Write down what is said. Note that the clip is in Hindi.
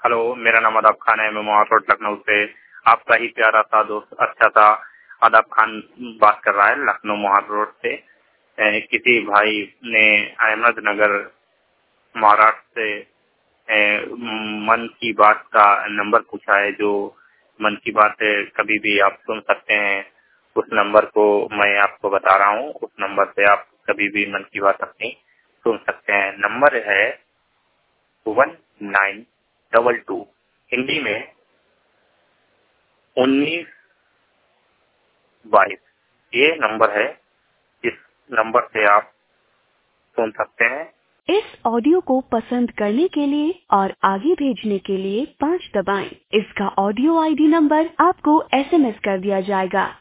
हेलो, मेरा नाम अदाब खान है। मैं मोहार रोड लखनऊ से आपका ही प्यारा सा दोस्त अच्छा सा अदाब खान बात कर रहा है, लखनऊ मोहार रोड से। किसी भाई ने अहमदनगर महाराष्ट्र से मन की बात का नंबर पूछा है, जो मन की बात कभी भी आप सुन सकते हैं। उस नंबर को मैं आपको बता रहा हूँ, उस नंबर से आप कभी भी मन की बात अपनी सुन सकते हैं। नंबर है 1922, हिंदी में 1922। ये नंबर है, इस नंबर से आप सुन सकते हैं। इस ऑडियो को पसंद करने के लिए और आगे भेजने के लिए 5 दबाएं। इसका ऑडियो आईडी नंबर आपको SMS कर दिया जाएगा।